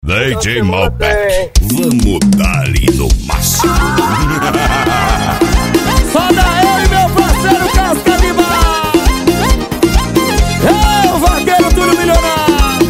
DJ Malbec, vamos dar-lhe no máximo. Só daí, meu parceiro Casca de Bala. É o vaqueiro Túlio Milionário.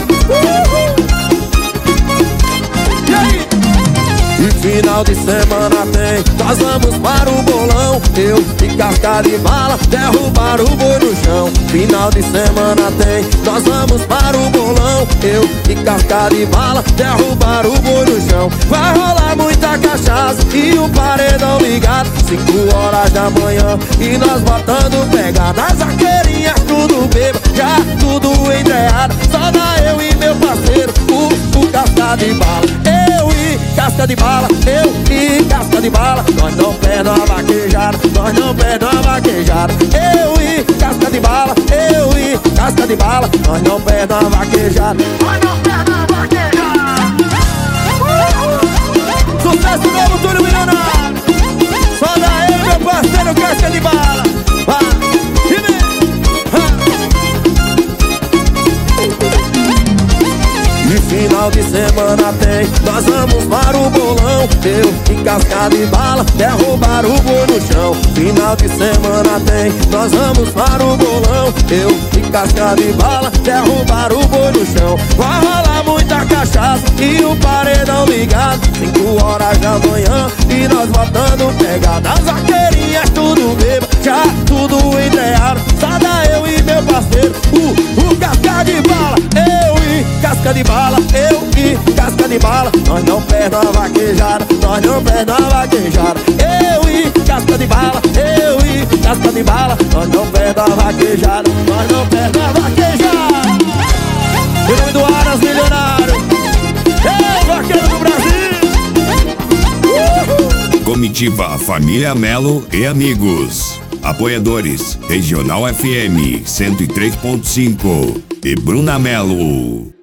E aí? E final de semana tem, nós vamos para o bolão. Eu e Casca de Bala derrubar o boi no chão. Final de semana tem, nós vamos para o bolão. Eu e Casca de Bala derrubar o boi no chão. Vai rolar muita cachaça e o paredão ligado, 5 horas da manhã e nós botando pegada. As arqueirinhas tudo bebo, já tudo entreado. Só dá eu e meu parceiro, o Casca de Bala. Eu e Casca de Bala, eu e Casca de Bala. Nós não perdemos a vaquejada, nós não perdemos a vaquejada. Eu e Casca de Bala, eu e Casca de Bala. Nós não perdemos a vaquejada, nós não perdemos a vaquejada. Sucesso novo, Túlio Milionário. Só daí, meu parceiro Casca de Bala. Vai, e vem. E final de semana tem, nós vamos para o bolão. Eu e Casca de Bala derrubar o boi no chão. Final de semana tem, nós vamos para o bolão. Eu e Casca de Bala derrubar o boi no chão. Vai rolar muita cachaça e o paredão ligado, 5 horas da manhã e nós botando pegada. As arqueirinhas tudo bebo, já tudo entreado. Só dá eu e meu parceiro, o Casca de Bala. Eu e Casca de Bala, eu e Casca de Bala. Nós não perdemos a vaquejada, nós não perdemos a vaquejada. Eu e Casca de Bala, eu e Casca de Bala. Nós não perdemos a vaquejada, nós não perdemos a vaquejada. Em nome do Aras Milionário, é vaqueiro do Brasil. Comitiva Família Melo e amigos. Apoiadores Regional FM 103.5 e Bruna Melo.